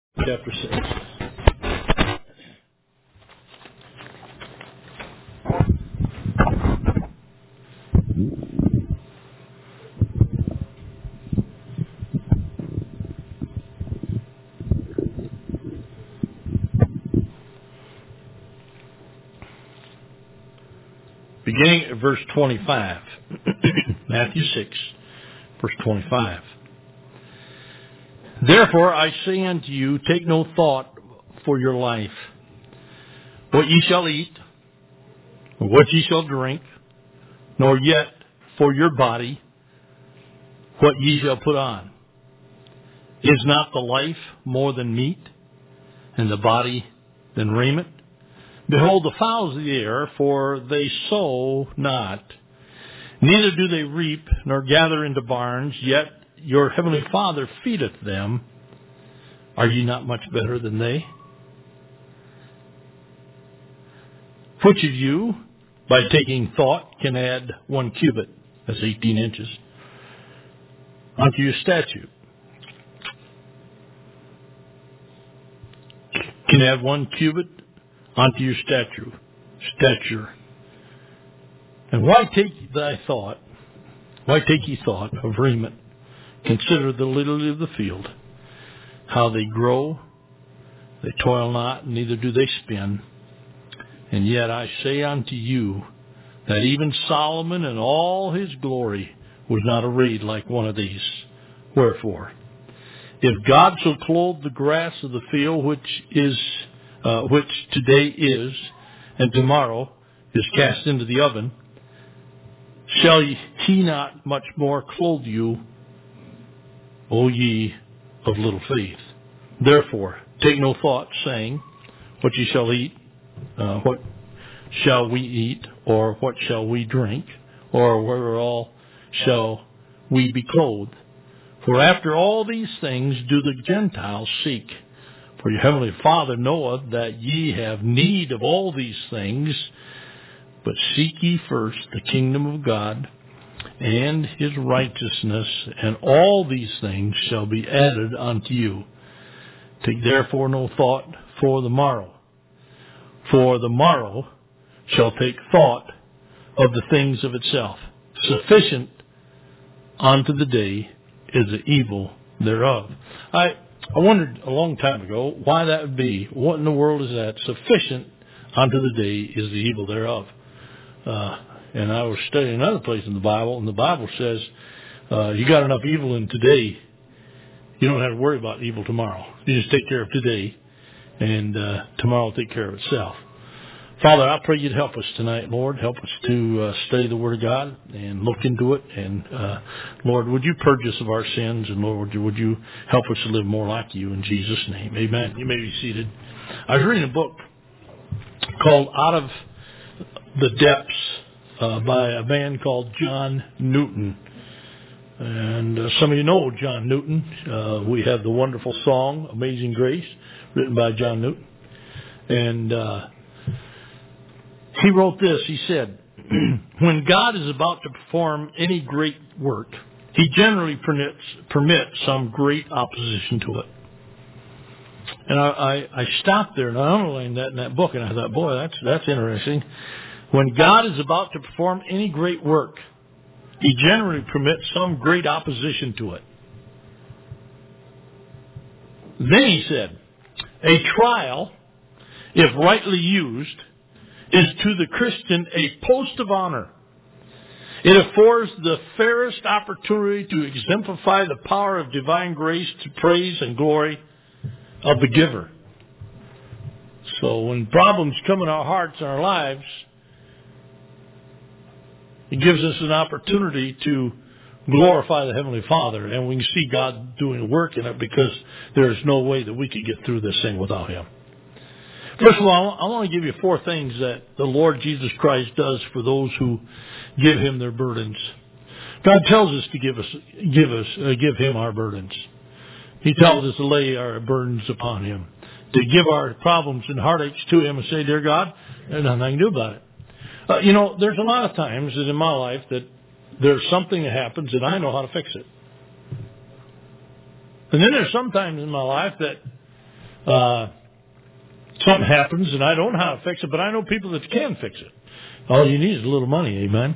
chapter 6. Beginning at verse 25. Matthew 6, verse 25. Therefore I say unto you, take no thought for your life, what ye shall eat, or what ye shall drink, nor yet for your body, what ye shall put on. Is not the life more than meat, and the body than raiment? Behold the fowls of the air, for they sow not, neither do they reap, nor gather into barns, yet your heavenly Father feedeth them. Are ye not much better than they? Which of you, by taking thought, can add 1 cubit, that's 18 inches, unto your statute? Can add 1 cubit unto your stature. And why take ye thought of raiment? Consider the lily of the field, how they grow, they toil not, neither do they spin. And yet I say unto you, that even Solomon in all his glory was not arrayed like one of these. Wherefore, if God so clothe the grass of the field, which today is, and tomorrow is cast into the oven, shall he not much more clothe you, O ye of little faith? Therefore, take no thought, saying, what ye shall eat, what shall we eat, or what shall we drink, or wherewithal shall we be clothed? For after all these things do the Gentiles seek. For your heavenly Father knoweth that ye have need of all these things. But seek ye first the kingdom of God and his righteousness, and all these things shall be added unto you. Take therefore no thought for the morrow. For the morrow shall take thought of the things of itself. Sufficient unto the day is the evil thereof. I wondered a long time ago why that would be. What in the world is that? Sufficient unto the day is the evil thereof. And I was studying another place in the Bible, and the Bible says, you got enough evil in today, you don't have to worry about evil tomorrow. You just take care of today, and tomorrow will take care of itself. Father, I pray you'd help us tonight, Lord. Help us to study the Word of God and look into it. And, Lord, would you purge us of our sins? And, Lord, would you help us to live more like you in Jesus' name? Amen. You may be seated. I was reading a book called Out of the Depths by a man called John Newton. And some of you know John Newton. We have the wonderful song, Amazing Grace, written by John Newton. And he wrote this. He said, when God is about to perform any great work, he generally permits some great opposition to it. And I stopped there and I underlined that in that book, and I thought, boy, that's interesting. When God is about to perform any great work, he generally permits some great opposition to it. Then he said, a trial, if rightly used, is to the Christian a post of honor. It affords the fairest opportunity to exemplify the power of divine grace to praise and glory of the giver. So when problems come in our hearts and our lives, it gives us an opportunity to glorify the Heavenly Father, and we can see God doing work in it, because there is no way that we could get through this thing without Him. First of all, I want to give you 4 things that the Lord Jesus Christ does for those who give Him their burdens. God tells us to give Him our burdens. He tells us to lay our burdens upon Him, to give our problems and heartaches to Him and say, dear God, there's nothing I can do about it. There's a lot of times that in my life that there's something that happens and I know how to fix it. And then there's some times in my life that something happens and I don't know how to fix it, but I know people that can fix it. All you need is a little money, amen?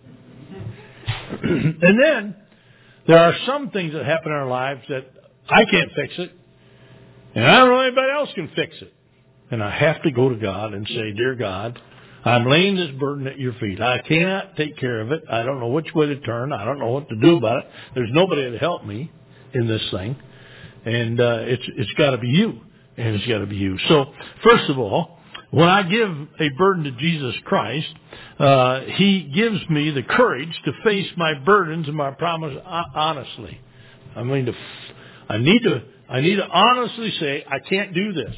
And then there are some things that happen in our lives that I can't fix it, and I don't know anybody else can fix it. And I have to go to God and say, Dear God, I'm laying this burden at your feet. I cannot take care of it. I don't know which way to turn. I don't know what to do about it. There's nobody to help me in this thing. And it's got to be you. And it's got to be you. So, first of all, when I give a burden to Jesus Christ, He gives me the courage to face my burdens and my problems honestly. I need to honestly say, I can't do this.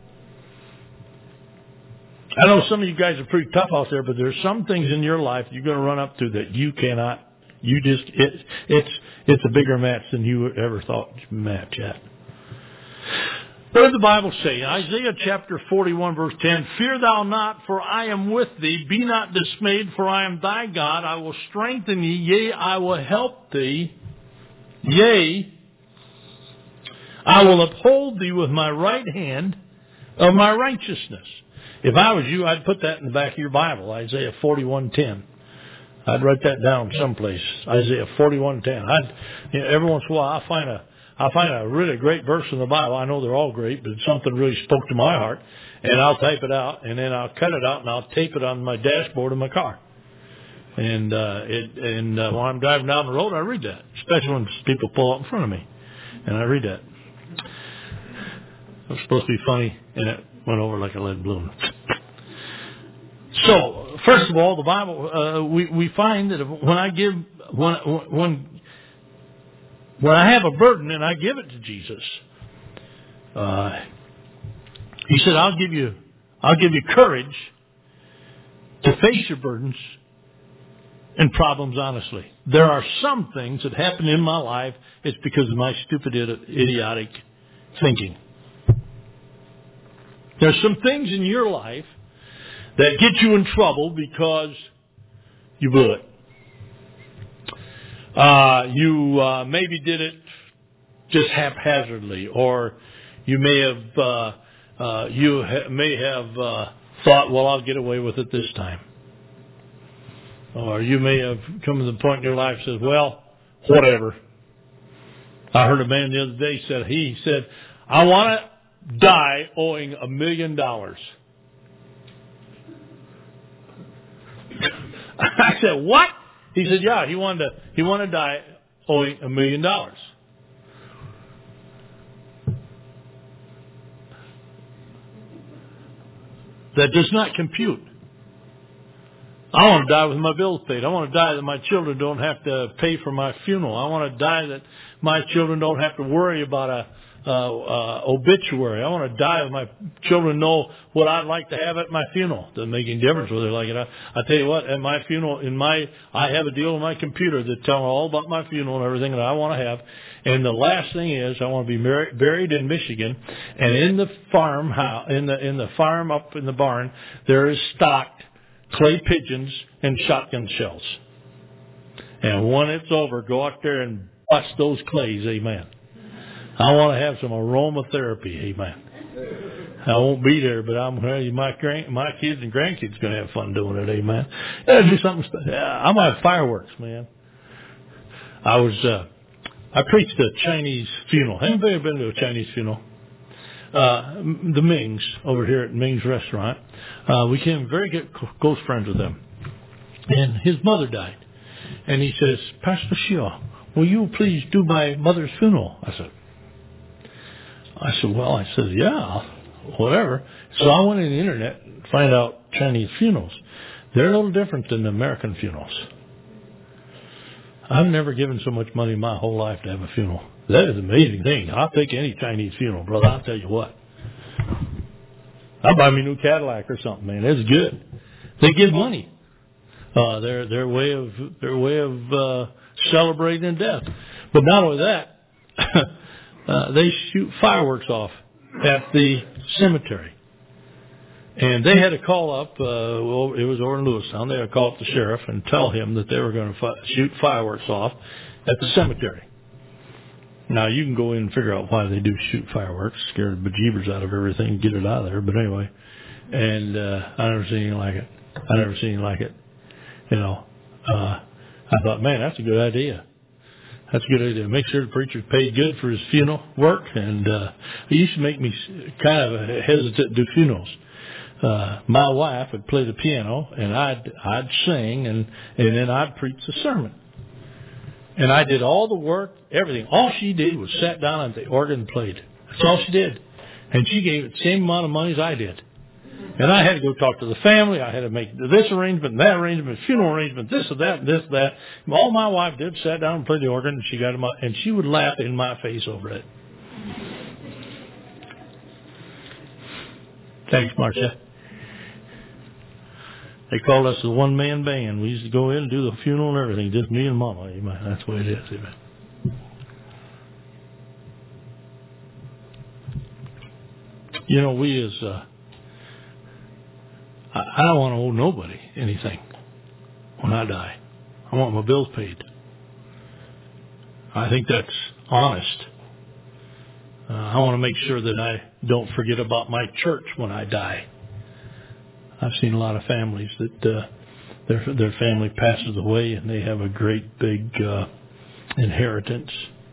I know some of you guys are pretty tough out there, but there's some things in your life you're going to run up to that you cannot. It's a bigger match than you ever thought match at. What did the Bible say? Isaiah chapter 41 verse 10, Fear thou not, for I am with thee. Be not dismayed, for I am thy God. I will strengthen thee. Yea, I will help thee. Yea, I will uphold thee with my right hand of my righteousness. If I was you, I'd put that in the back of your Bible, Isaiah 41:10. I'd write that down someplace, Isaiah 41:10. Every once in a while, I'll find a really great verse in the Bible. I know they're all great, but something really spoke to my heart, and I'll type it out, and then I'll cut it out, and I'll tape it on my dashboard of my car. And when I'm driving down the road, I read that, especially when people pull up in front of me, and I read that. It was supposed to be funny, and it went over like a lead balloon. So, first of all, the Bible, we find that when I have a burden and I give it to Jesus, He said, I'll give you courage to face your burdens and problems honestly. There are some things that happen in my life, it's because of my stupid, idiotic thinking. There's some things in your life that get you in trouble because you blew it. You maybe did it just haphazardly, or you may have thought, well, I'll get away with it this time. Or you may have come to the point in your life that says, well, whatever. I heard a man the other day he said, I want to die owing $1 million. I said, what? He said, yeah, he wanted to die owing $1 million. That does not compute. I want to die with my bills paid. I want to die that my children don't have to pay for my funeral. I want to die that my children don't have to worry about a obituary. I want to die with my children know what I'd like to have at my funeral. Doesn't make any difference whether they like it. I tell you what, at my funeral, I have a deal on my computer that tells me all about my funeral and everything that I want to have. And the last thing is, I want to be buried in Michigan, and in the farmhouse, in the farm up in the barn, there is stocked clay pigeons and shotgun shells. And when it's over, go out there and bust those clays, amen. I want to have some aromatherapy, amen. I won't be there, but I'm going to my kids and grandkids going to have fun doing it, amen. Do something. I'm going to have fireworks, man. I preached a Chinese funeral. Anybody ever been to a Chinese funeral? The Mings over here at Mings Restaurant. We became very good, close friends with them. And his mother died. And he says, Pastor Shio, will you please do my mother's funeral? I said, yeah, whatever. So I went on the internet and find out Chinese funerals. They're a little different than the American funerals. I've never given so much money in my whole life to have a funeral. That is an amazing thing. I'll take any Chinese funeral, brother. I'll tell you what. I'll buy me a new Cadillac or something, man. It's good. They give money. Their way of celebrating death. But not only that, they shoot fireworks off at the cemetery. And they had to call up, it was over in Lewistown, they had to call up the sheriff and tell him that they were going to shoot fireworks off at the cemetery. Now, you can go in and figure out why they do shoot fireworks, scare the bejeebers out of everything, get it out of there. But anyway, and I never seen anything like it. I never seen anything like it. You know, I thought, man, that's a good idea. That's a good idea. Make sure the preacher's paid good for his funeral work. And it used to make me kind of hesitant to do funerals. My wife would play the piano, and I'd sing, and then I'd preach the sermon. And I did all the work, everything. All she did was sat down at the organ and played. That's all she did. And she gave it the same amount of money as I did. And I had to go talk to the family. I had to make this arrangement and that arrangement, funeral arrangement, this or that, and this, that. All my wife did, sat down and played the organ, and she got him up, and she would laugh in my face over it. Thanks, Marcia. They called us the one-man band. We used to go in and do the funeral and everything, just me and Mama. Amen. That's the way it is. Amen. You know, we as I don't want to owe nobody anything when I die. I want my bills paid. I think that's honest. I want to make sure that I don't forget about my church when I die. I've seen a lot of families that their family passes away and they have a great big inheritance.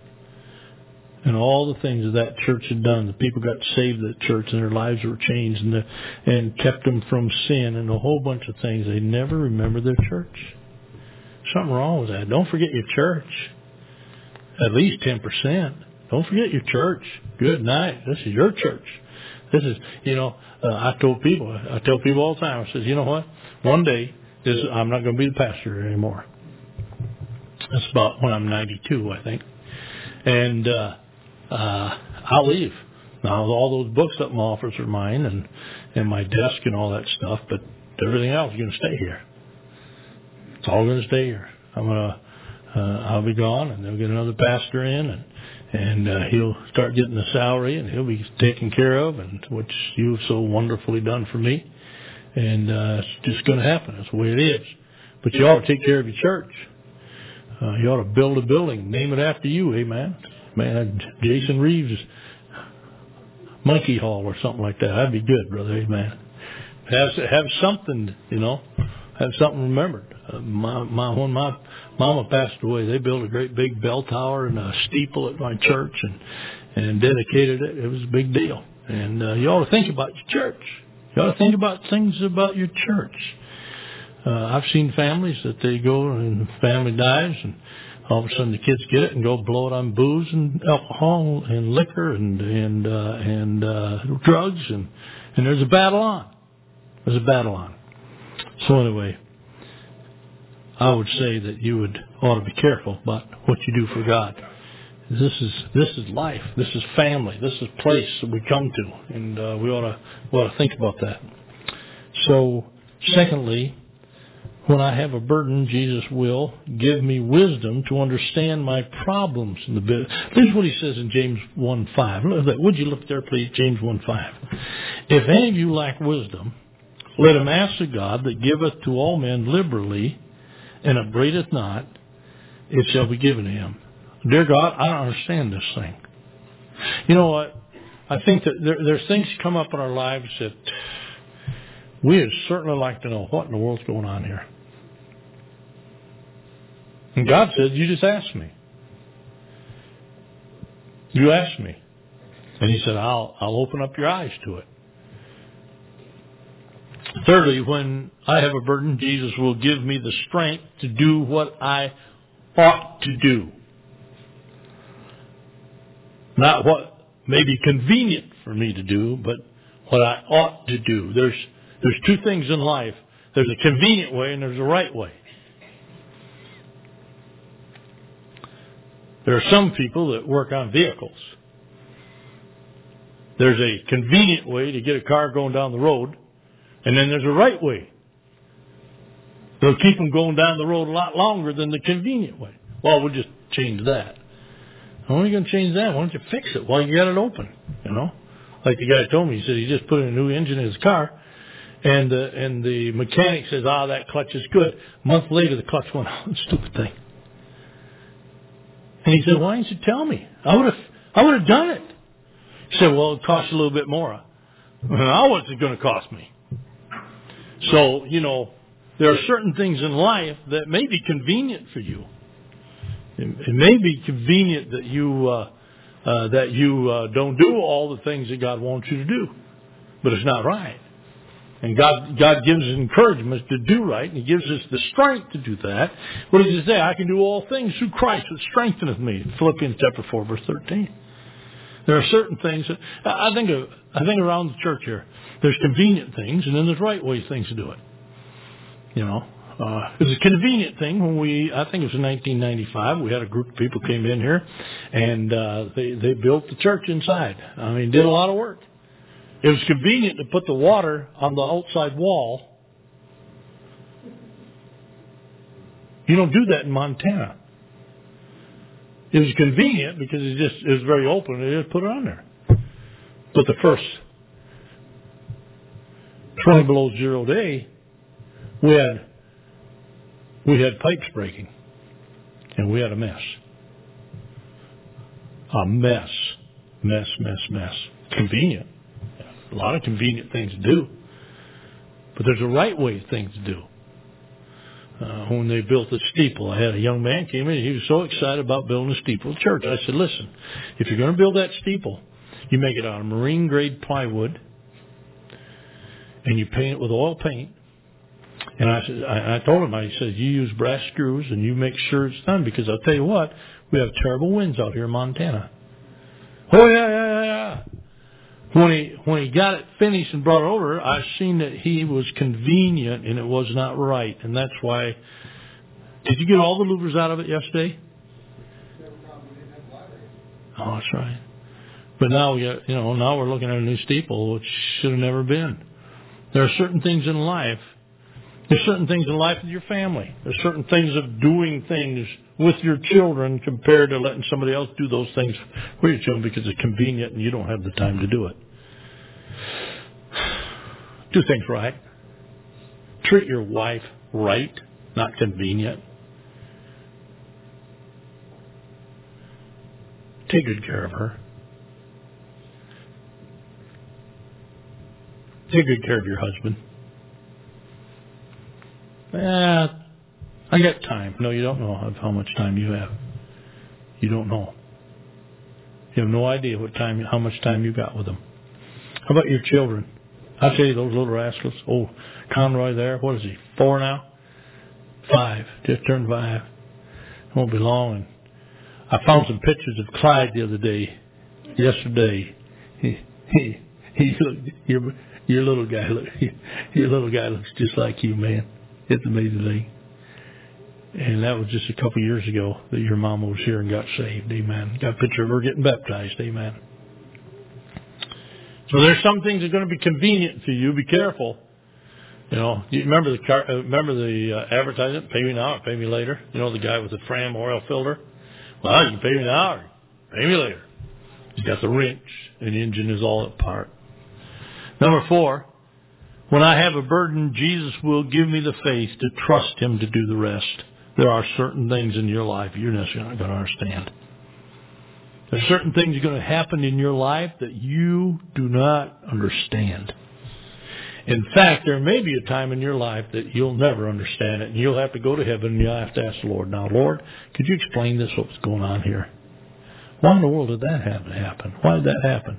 And all the things that church had done, the people got saved at church and their lives were changed and kept them from sin and a whole bunch of things. They never remember their church. Something wrong with that. Don't forget your church. At least 10%. Don't forget your church. Good night. This is your church. This is, I tell people all the time, I says, you know what? One day, I'm not going to be the pastor anymore. That's about when I'm 92, I think. And I'll leave. Now, all those books up in my office are mine and my desk and all that stuff, but everything else is going to stay here. It's all going to stay here. I'll be gone, and they'll get another pastor in, and he'll start getting the salary, and he'll be taken care of, and which you've so wonderfully done for me. And it's just going to happen. That's the way it is. But you ought to take care of your church. You ought to build a building, name it after you, amen. Man, Jason Reeves' Monkey Hall or something like that. That'd be good, brother, amen. Have something, have something remembered. When my mama passed away, they built a great big bell tower and a steeple at my church and dedicated it. It was a big deal. And you ought to think about your church. You ought to think about things about your church. I've seen families that they go and the family dies and all of a sudden the kids get it and go blow it on booze and alcohol and liquor and drugs and there's a battle on. There's a battle on. So anyway, I would say that you ought to be careful about what you do for God. This is life. This is family. This is a place that we come to, and we ought to think about that. So, secondly, when I have a burden, Jesus will give me wisdom to understand my problems in the bit. This is what he says in James 1:5. Would you look there, please? James 1:5. If any of you lack wisdom, let him ask of God that giveth to all men liberally and upbraideth not, it shall be given to him. Dear God, I don't understand this thing. You know what? I think that there's things come up in our lives that we would certainly like to know what in the world's going on here. And God said, you just ask me. You ask me. And he said, I'll open up your eyes to it. Thirdly, when I have a burden, Jesus will give me the strength to do what I ought to do. Not what may be convenient for me to do, but what I ought to do. There's two things in life. There's a convenient way and there's a right way. There are some people that work on vehicles. There's a convenient way to get a car going down the road, and then there's a right way. They'll keep them going down the road a lot longer than the convenient way. Well, we'll just change that. How are you going to change that? Why don't you fix it while you got it open? Like the guy told me, he said he just put in a new engine in his car, and the mechanic says, that clutch is good. A month later, the clutch went out. Stupid thing. And he said, why didn't you tell me? I would have done it. He said, well, it costs a little bit more. Now what's it going to cost me? So, there are certain things in life that may be convenient for you. It may be convenient that you don't do all the things that God wants you to do, but it's not right. And God gives us encouragement to do right, and He gives us the strength to do that. What does He say? I can do all things through Christ that strengtheneth me. Philippians chapter 4, verse 13. There are certain things that I think around the church here. There's convenient things, and then there's right ways things to do it. It was a convenient thing when I think it was in 1995, we had a group of people came in here, and they built the church inside. Did a lot of work. It was convenient to put the water on the outside wall. You don't do that in Montana. It was convenient because it was very open. They just put it on there. But the first 20 below zero day, we had pipes breaking, and we had a mess. A mess. Convenient. A lot of convenient things to do. But there's a right way of things to do. When they built the steeple, I had a young man came in, he was so excited about building a steeple church. I said, listen, if you're going to build that steeple, you make it out of marine grade plywood, and you paint it with oil paint. And I told him, I said, you use brass screws and you make sure it's done, because I'll tell you what, we have terrible winds out here in Montana. Oh yeah. When he got it finished and brought it over, I seen that he was convenient and it was not right, and that's why. Did you get all the louvers out of it yesterday? Oh, that's right. But now now we're looking at a new steeple, which should have never been. There are certain things in life. There's certain things in life with your family. There's certain things of doing things with your children compared to letting somebody else do those things for your children because it's convenient and you don't have the time to do it. Do things right. Treat your wife right, not convenient. Take good care of her. Take good care of your husband. I got time. No, you don't know how much time you have. You don't know. You have no idea how much time you got with them. How about your children? I'll tell you, those little rascals. Oh, Conroy there. What is he? 4 now? 5. Just turned 5. It won't be long. And I found some pictures of Clyde the other day. Yesterday, he looked. Your little guy looks just like you, man. It's an amazing thing. And that was just a couple years ago that your mama was here and got saved. Amen. Got a picture of her getting baptized. Amen. So there's some things that are going to be convenient for you. Be careful. You remember the advertisement, pay me now or pay me later? The guy with the Fram oil filter? Well, you can pay me now or pay me later. He's got the wrench and the engine is all apart. Number 4, when I have a burden, Jesus will give me the faith to trust Him to do the rest. There are certain things in your life you're not going to understand. There's certain things that are going to happen in your life that you do not understand. In fact, there may be a time in your life that you'll never understand it, and you'll have to go to heaven and you'll have to ask the Lord, now, Lord, could you explain this, what's going on here? Why in the world did that have to happen? Why did that happen?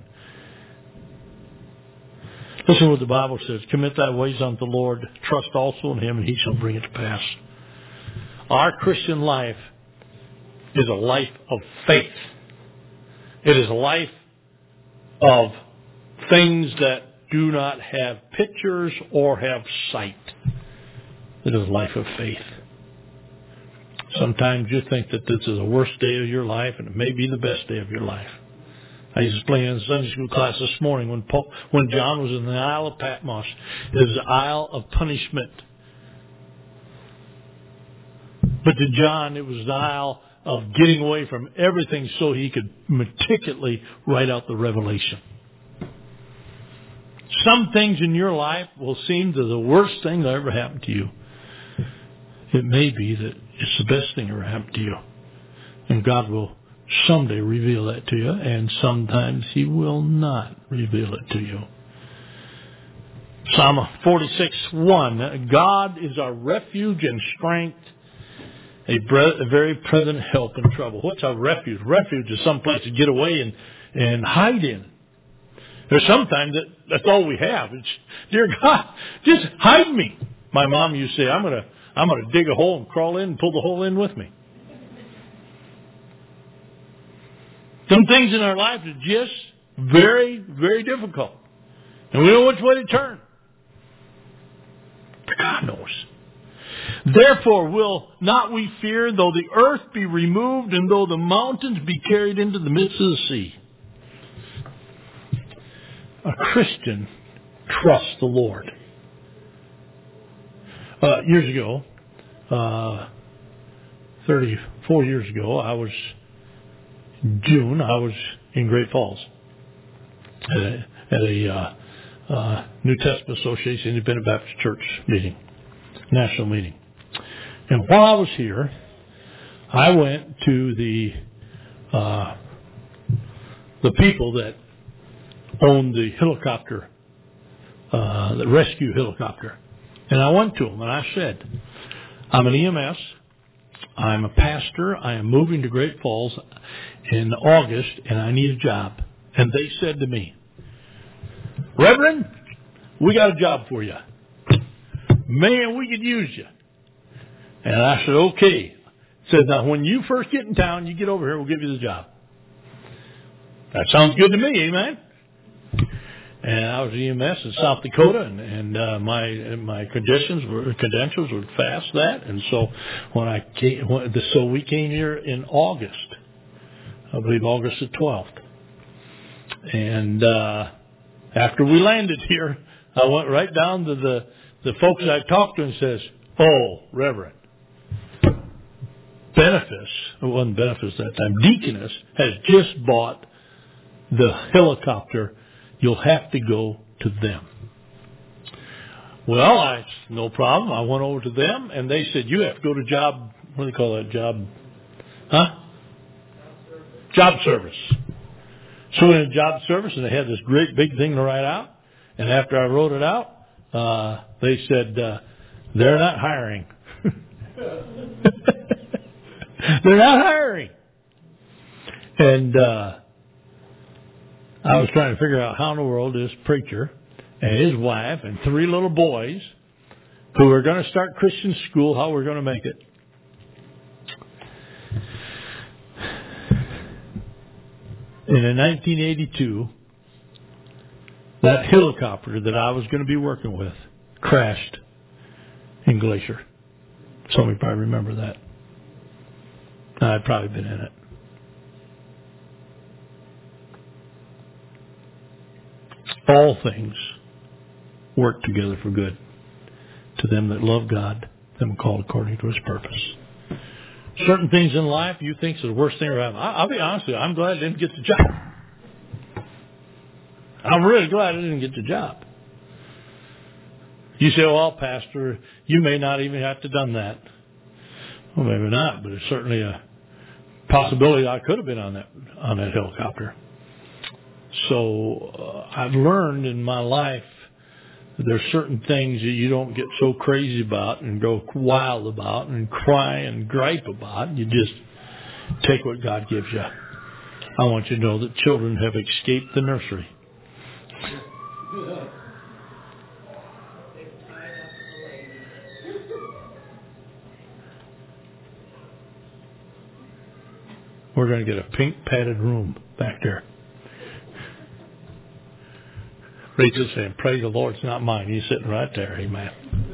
Listen to what the Bible says. Commit thy ways unto the Lord. Trust also in Him, and He shall bring it to pass. Our Christian life is a life of faith. It is a life of things that do not have pictures or have sight. It is a life of faith. Sometimes you think that this is the worst day of your life, and it may be the best day of your life. I used to explain in the Sunday school class this morning when John was in the Isle of Patmos. It was the Isle of punishment. But to John, it was the Isle of getting away from everything so he could meticulously write out the revelation. Some things in your life will seem to the worst thing that ever happened to you. It may be that it's the best thing that ever happened to you. And God will someday reveal that to you, and sometimes He will not reveal it to you. Psalm 46:1, God is our refuge and strength, a very present help in trouble. What's a refuge? Refuge is some place to get away and hide in. There's sometimes that's all we have. It's, dear God, just hide me. My mom used to say, I'm gonna dig a hole and crawl in and pull the hole in with me. Some things in our lives are just very, very difficult. And we don't know which way to turn. But God knows. Therefore will not we fear, though the earth be removed, and though the mountains be carried into the midst of the sea. A Christian trusts the Lord. Years ago, 34 years ago, I was in Great Falls at a New Testament Association Independent Baptist Church meeting, national meeting. And while I was here, I went to the people that owned the helicopter, the rescue helicopter. And I went to them and I said, I'm an EMS. I'm a pastor. I am moving to Great Falls in August, and I need a job. And they said to me, Reverend, we got a job for you. Man, we could use you. And I said, okay. Said, now when you first get in town, you get over here, we'll give you the job. That sounds good to me, amen? And I was EMS in South Dakota, and my credentials would pass that. And so we came here in August, I believe August the 12th. And after we landed here, I went right down to the folks I talked to and says, "Oh, Reverend, Benefice, it wasn't Benefice that time, Deaconess has just bought the helicopter. You'll have to go to them." Well, no problem. I went over to them, and they said, you have to go to job service. So we went to job service, and they had this great big thing to write out. And after I wrote it out, they said, they're not hiring. They're not hiring. And I was trying to figure out how in the world this preacher and his wife and 3 little boys who were going to start Christian school, how we're going to make it. And in 1982, that helicopter that I was going to be working with crashed in Glacier. Some of you probably remember that. I'd probably been in it. All things work together for good to them that love God, them called according to His purpose. Certain things in life you think is the worst thing around. I'll be honest with you, I'm glad I didn't get the job. I'm really glad I didn't get the job. You say, well, Pastor, you may not even have to done that. Well, maybe not, but it's certainly a possibility I could have been on that helicopter. So I've learned in my life that there's certain things that you don't get so crazy about and go wild about and cry and gripe about. You just take what God gives you. I want you to know that children have escaped the nursery. We're going to get a pink padded room back there. Rachel's saying, praise the Lord, it's not mine. He's sitting right there, amen.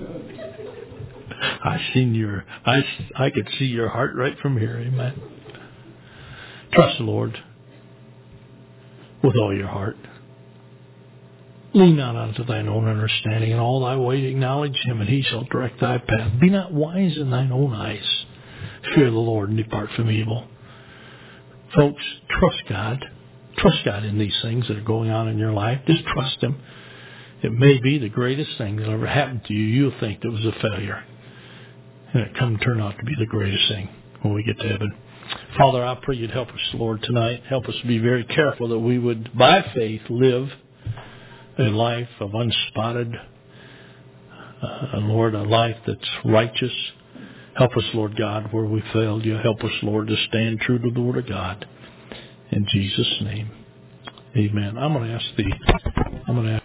I could see your heart right from here, amen. Trust the Lord with all your heart. Lean not unto thine own understanding, in all thy ways acknowledge Him, and He shall direct thy path. Be not wise in thine own eyes. Fear the Lord and depart from evil. Folks, trust God. Trust God in these things that are going on in your life. Just trust Him. It may be the greatest thing that ever happened to you. You'll think it was a failure. And it come turn out to be the greatest thing when we get to heaven. Father, I pray you'd help us, Lord, tonight. Help us to be very careful that we would, by faith, live a life of unspotted, Lord, a life that's righteous. Help us, Lord God, where we failed you. Help us, Lord, to stand true to the Word of God. In Jesus' name, amen. I'm going to ask